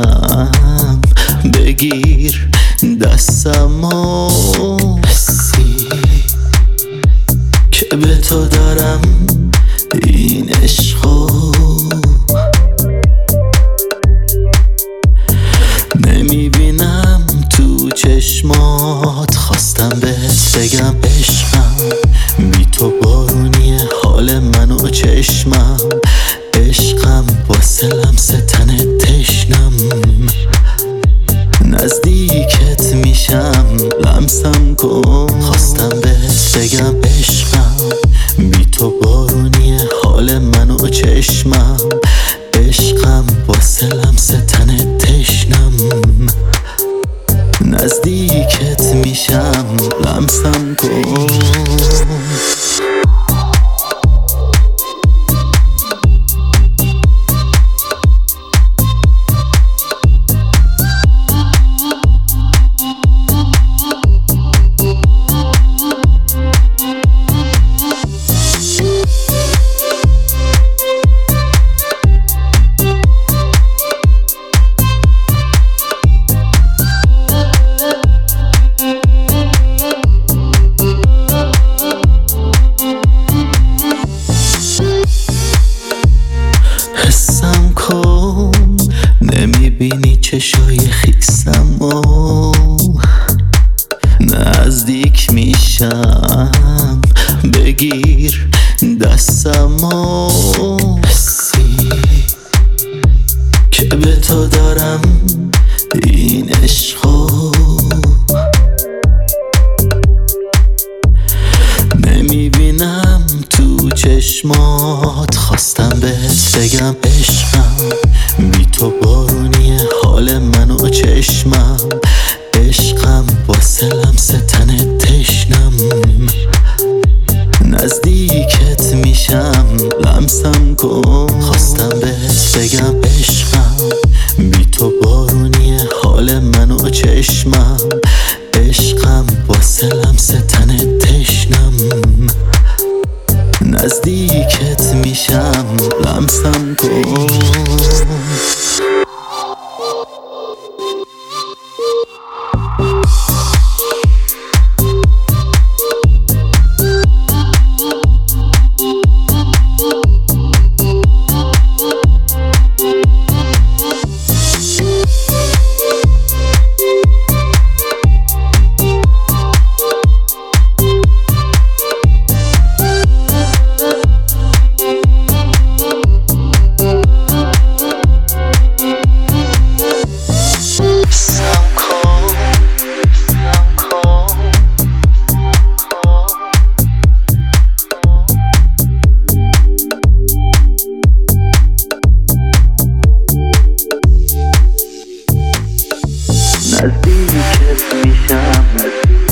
میشم بگیر دستمو، حسی که به تو دارم این عشقو، نمیبینم تو چشمات، خواستم بهت بگم عشقم، بی تو بارونیه حال منو چشمم، عشقم واسه لمس تن تشنم، نزدیکت میشم لمسم کن، خواستم بهت بگم عشقم، بی تو بارونیه حال منو چشمم، عشقم واسه لمس تن تشنم، نزدیکت میشم لمسم کن. حسم کن نمیبینی چشای خیسم و نزدیک میشم بگیر دستم و، حسی که به تو دارم این عشقو، نمیبینم تو چشمات، خواستم بهت بگم عشقم، بی تو بارونیه حال منو چشمم، عشقم واسه لمس تن تشنم، نزدیکت میشم لمسم کن، خواستم بهت بگم عشقم، بی تو بارونیه حال منو چشمم، عشقم واسه لمس تن تشنم، نزدیکت میشم لمسم کن. نزدیکت میشم